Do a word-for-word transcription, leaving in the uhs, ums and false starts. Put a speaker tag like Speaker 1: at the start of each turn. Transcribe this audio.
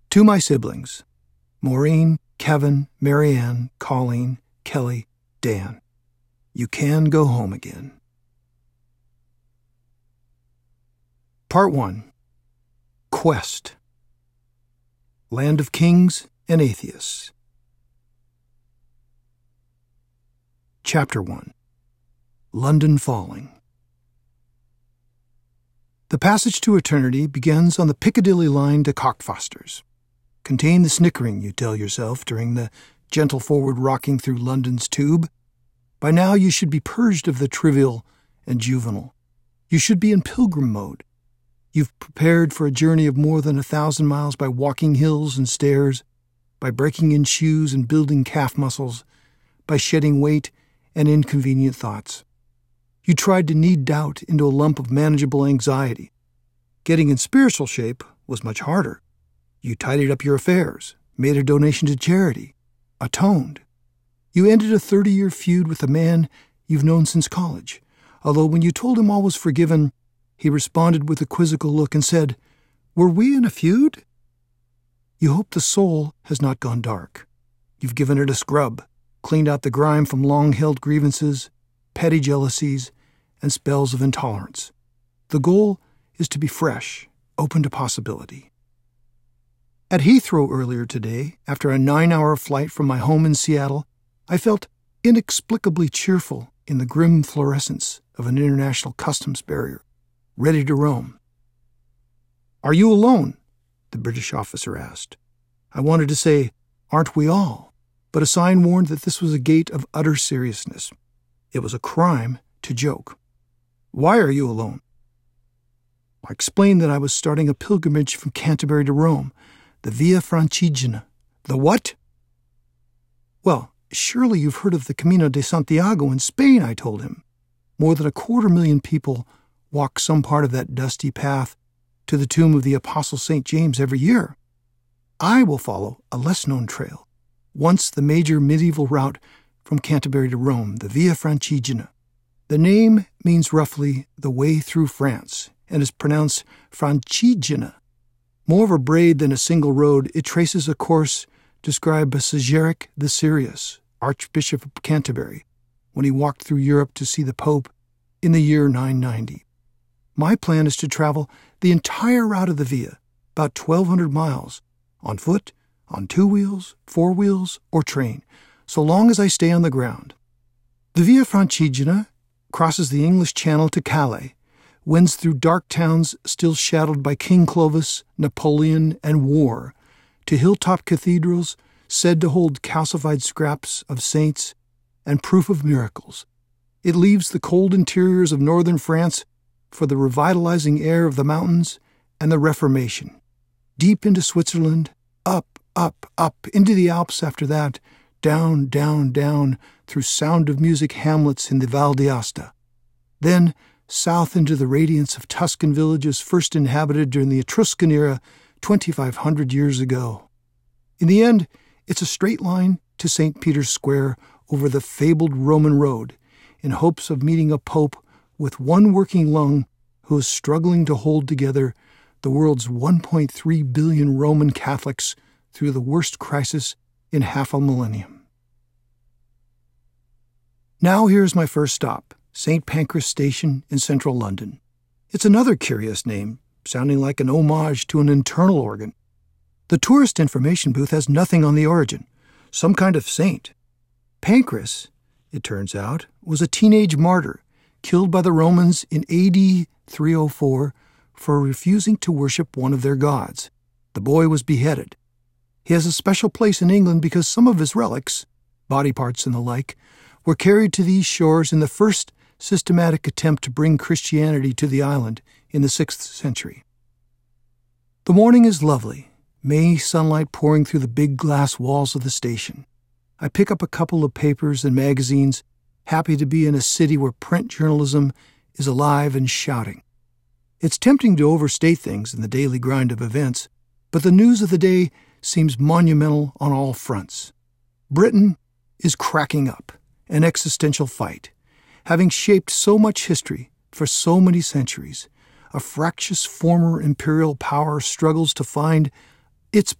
Speaker 1: To my siblings, Maureen, Kevin, Marianne, Colleen, Kelly, Dan, you can go home again. Part one. Quest. Land of Kings and Atheists. Chapter one. London Falling. The passage to eternity begins on the Piccadilly line to Cockfosters. Contain the snickering, you tell yourself, during the gentle forward rocking through London's tube. By now you should be purged of the trivial and juvenile. You should be in pilgrim mode. You've prepared for a journey of more than a thousand miles by walking hills and stairs, by breaking in shoes and building calf muscles, by shedding weight and inconvenient thoughts. You tried to knead doubt into a lump of manageable anxiety. Getting in spiritual shape was much harder. You tidied up your affairs, made a donation to charity, atoned. You ended a thirty-year feud with a man you've known since college, although when you told him all was forgiven, he responded with a quizzical look and said, "Were we in a feud?" You hope the soul has not gone dark. You've given it a scrub, cleaned out the grime from long-held grievances, petty jealousies, and spells of intolerance. The goal is to be fresh, open to possibility. At Heathrow earlier today, after a nine-hour flight from my home in Seattle, I felt inexplicably cheerful in the grim fluorescence of an international customs barrier, ready to roam. "Are you alone?" the British officer asked. I wanted to say, "Aren't we all?" but a sign warned that this was a gate of utter seriousness. It was a crime to joke. "Why are you alone?" I explained that I was starting a pilgrimage from Canterbury to Rome, the Via Francigena. The what? "Well, surely you've heard of the Camino de Santiago in Spain," I told him. More than a quarter million people walk some part of that dusty path to the tomb of the Apostle Saint James every year. I will follow a less-known trail, once the major medieval route from Canterbury to Rome, the Via Francigena. The name means roughly the way through France and is pronounced Francigena. More of a braid than a single road, it traces a course described by Sigeric the Serious, Archbishop of Canterbury, when he walked through Europe to see the Pope in the year nine ninety. My plan is to travel the entire route of the Via, about twelve hundred miles, on foot, on two wheels, four wheels, or train, so long as I stay on the ground. The Via Francigena crosses the English Channel to Calais, wends through dark towns still shadowed by King Clovis, Napoleon, and war, to hilltop cathedrals said to hold calcified scraps of saints and proof of miracles. It leaves the cold interiors of northern France for the revitalizing air of the mountains and the Reformation. Deep into Switzerland, up, up, up, into the Alps after that, down, down, down, through sound of music hamlets in the Val d'Aosta. Then south into the radiance of Tuscan villages first inhabited during the Etruscan era twenty-five hundred years ago. In the end, it's a straight line to Saint Peter's Square over the fabled Roman road, in hopes of meeting a pope with one working lung who is struggling to hold together the world's one point three billion Roman Catholics through the worst crisis in half a millennium. Now here's my first stop, Saint Pancras Station in central London. It's another curious name, sounding like an homage to an internal organ. The tourist information booth has nothing on the origin, some kind of saint. Pancras, it turns out, was a teenage martyr killed by the Romans in A D three oh four for refusing to worship one of their gods. The boy was beheaded. He has a special place in England because some of his relics, body parts and the like, were carried to these shores in the first systematic attempt to bring Christianity to the island in the sixth century. The morning is lovely, May sunlight pouring through the big glass walls of the station. I pick up a couple of papers and magazines, happy to be in a city where print journalism is alive and shouting. It's tempting to overstate things in the daily grind of events, but the news of the day seems monumental on all fronts. Britain is cracking up, an existential fight. Having shaped so much history for so many centuries, a fractious former imperial power struggles to find its